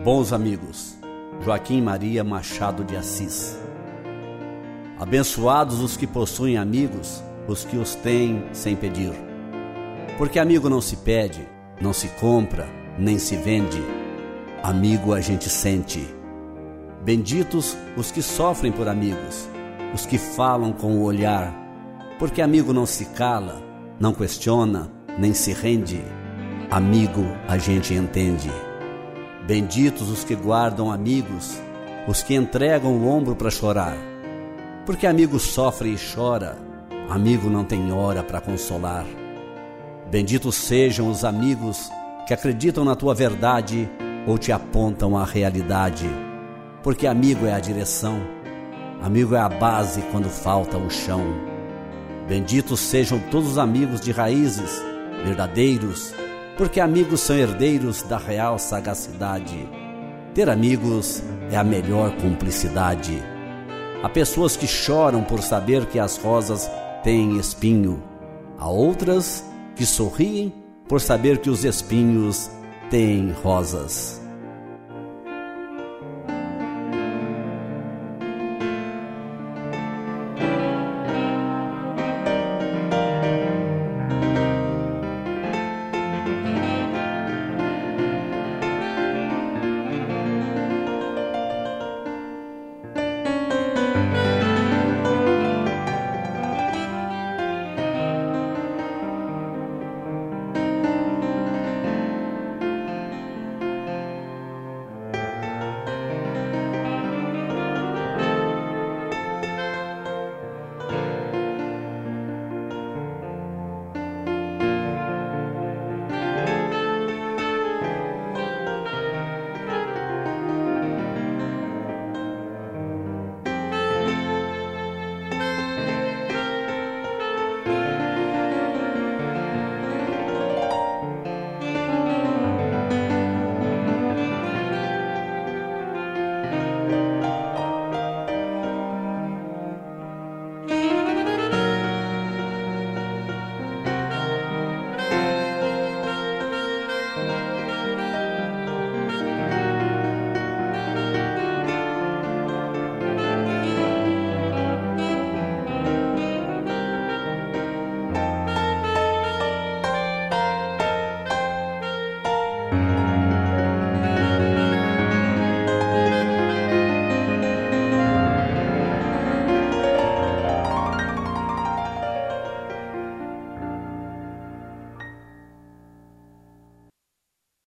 Bons amigos, Joaquim Maria Machado de Assis. Abençoados os que possuem amigos, os que os têm sem pedir. Porque amigo não se pede, não se compra, nem se vende. Amigo a gente sente. Benditos os que sofrem por amigos, os que falam com o olhar. Porque amigo não se cala, não questiona, nem se rende. Amigo a gente entende. Benditos os que guardam amigos, os que entregam o ombro para chorar. Porque amigo sofre e chora, amigo não tem hora para consolar. Benditos sejam os amigos que acreditam na tua verdade ou te apontam a realidade. Porque amigo é a direção, amigo é a base quando falta o chão. Benditos sejam todos os amigos de raízes, verdadeiros, porque amigos são herdeiros da real sagacidade. Ter amigos é a melhor cumplicidade. Há pessoas que choram por saber que as rosas têm espinho. Há outras que sorriem por saber que os espinhos têm rosas.